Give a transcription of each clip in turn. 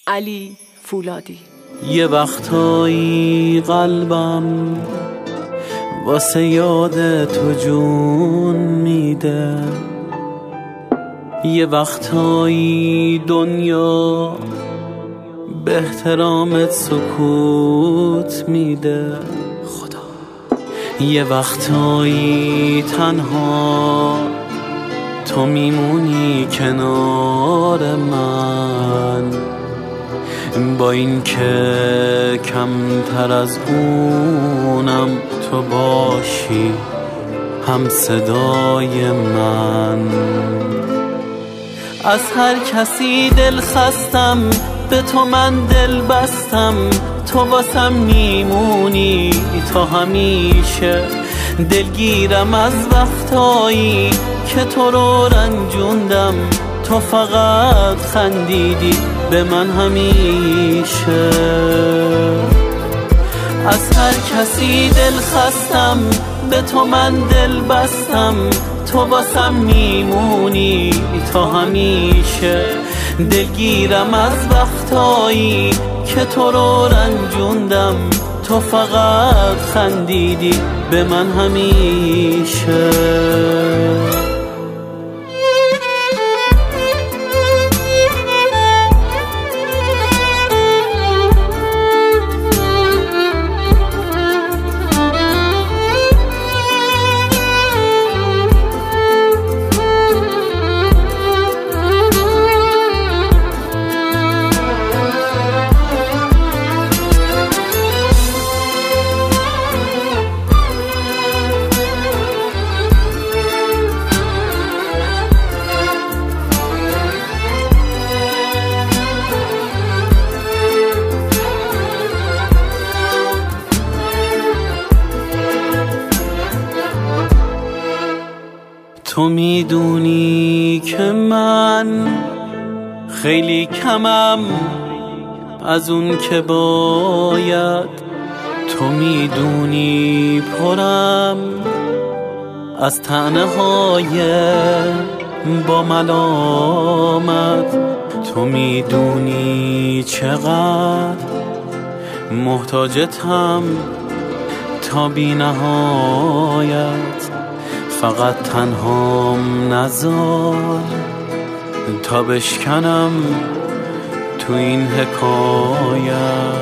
علی فولادی. یه وقتایی قلبم واسه یاد تو جون میده، یه وقتایی دنیا به احترامت سکوت میده خدا، یه وقتایی تنها تو میمونی کنار من، با این که کمتر از اونم تو باشی هم صدای من. از هر کسی دل خستم، به تو من دل بستم، تو واسم میمونی تا همیشه. دلگیرم از وقتایی که تو رو رنجوندم، تو فقط خندیدی به من همیشه. از هر کسی دل خستم، به تو من دل بستم، تو واسم میمونی تا همیشه. دلگیرم از وقتایی که تو رو رنجوندم، تو فقط خندیدی به من همیشه. تو میدونی که من خیلی کمم از اون که باید، تو میدونی پرم از طعنه های با ملامت، تو میدونی چقدر محتاجتم تا بی نهایت. فقط تنهام نذار تا بشکنم تو این حکایت.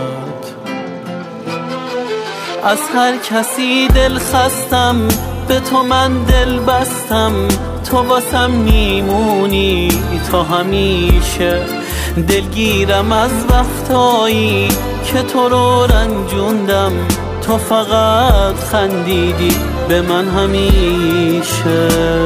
از هر کسی دل خستم، به تو من دل بستم، تو واسم میمونی تا همیشه. دلگیرم از وقتایی که تو رو رنجوندم، تو فقط خندیدی به من همیشه.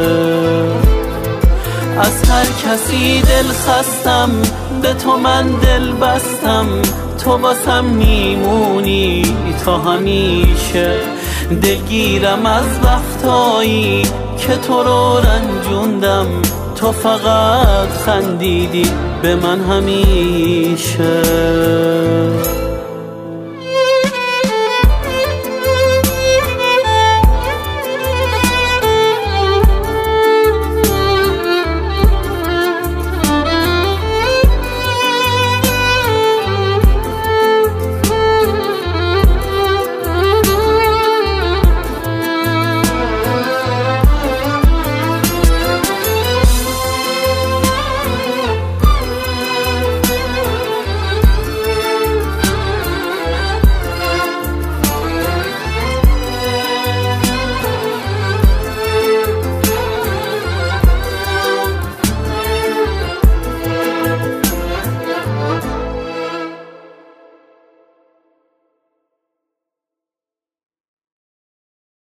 از هر کسی دل خستم، به تو من دل بستم، تو واسم میمونی تا همیشه. دلگیرم از وقتایی که تو رو رنجوندم، تو فقط خندیدی به من همیشه.